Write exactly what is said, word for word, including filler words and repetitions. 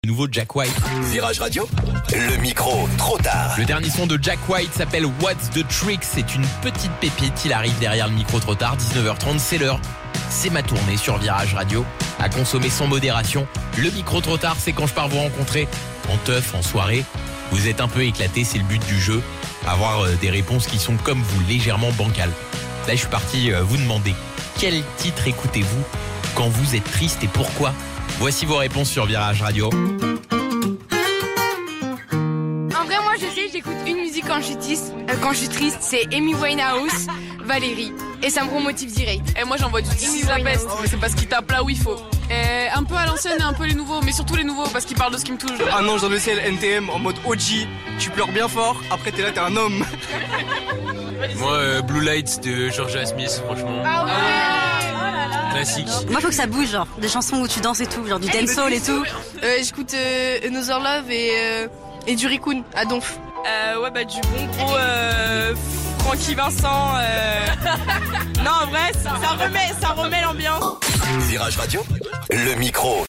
Le nouveau Jack White. Virage Radio, le micro trop tard. Le dernier son de Jack White s'appelle What's the Trick. C'est une petite pépite. Il arrive derrière le micro trop tard. dix-neuf heures trente, c'est l'heure. C'est ma tournée sur Virage Radio. À consommer sans modération. Le micro trop tard, c'est quand je pars vous rencontrer en teuf, en soirée. Vous êtes un peu éclaté, c'est le but du jeu. Avoir euh, des réponses qui sont comme vous, légèrement bancales. Là, je suis parti euh, vous demander quel titre écoutez-vous quand vous êtes triste et pourquoi. Voici vos réponses sur Virage Radio. En vrai, moi je sais, j'écoute une musique quand je suis triste, euh, quand je suis triste, c'est Amy Winehouse, Valérie. Et ça me remotive direct. Et moi j'envoie du This is the best, mais c'est parce qu'il tape là où il faut. Et un peu à l'ancienne et un peu les nouveaux, mais surtout les nouveaux parce qu'ils parlent de ce qui me touche. Un ange dans le ciel, N T M en mode O G, tu pleures bien fort, après t'es là, t'es un homme. Moi, euh, Blue Lights de Georgia Smith, franchement. Ah ouais. Classique. Moi, faut que ça bouge, genre des chansons où tu danses et tout, genre du dancehall et tout. Euh, J'écoute euh, Another Love et, euh, et du Rikun à Donf. Euh, ouais, bah du bon gros euh, Francky Vincent. Euh... non, en vrai, ça, ça remet, ça remet l'ambiance. Virage Radio, le micro